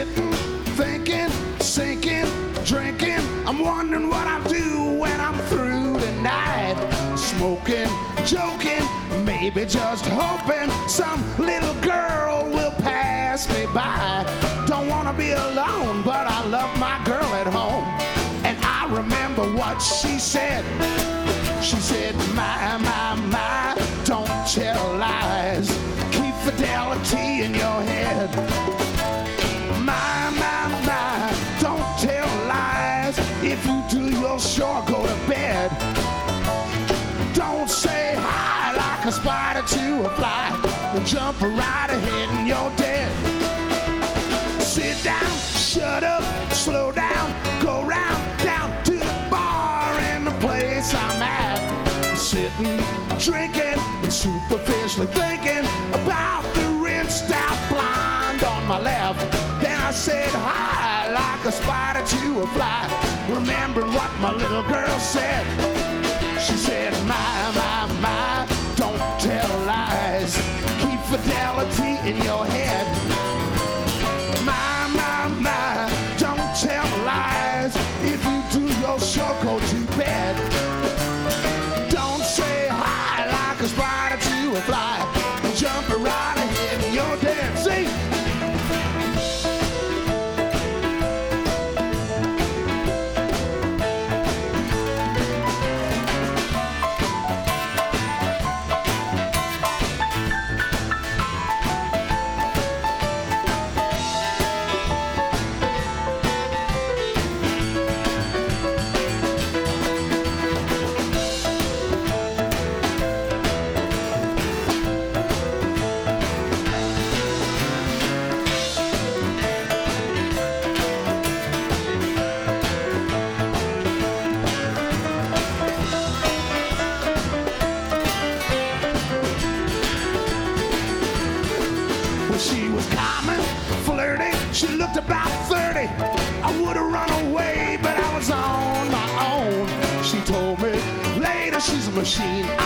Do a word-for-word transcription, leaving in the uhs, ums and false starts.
sitting, thinking, sinking, drinking. I'm wondering what I'll do when I'm through tonight. Smoking, joking, maybe just hoping some little girl will pass me by. Don't wanna be alone, but I love my girl at home. And I remember what she said. She said, my, my, my, don't tell lies. Keep fidelity in your head. My, my, my, don't tell lies. If you do, you'll sure go to bed. Don't say hi like a spider to a fly. Jump right ahead and you're dead. Sit down, shut up, slow down, go round, down to the bar in the place I'm at. Sitting, drinking, and superficially thinking about the rinsed out blonde on my left. Then I said hi like a spider to a fly, remembering what my little girl said. She said, my, my, my, don't tell lies. Keep fidelity in your head. My, my, my, don't tell lies. If you do, you'll sure go to bed. Don't say hi like a spider to a fly. Jump right ahead and you're dead. See? She was common, flirty, she looked about thirty. I would have run away, but I was on my own. She told me later she's a machine.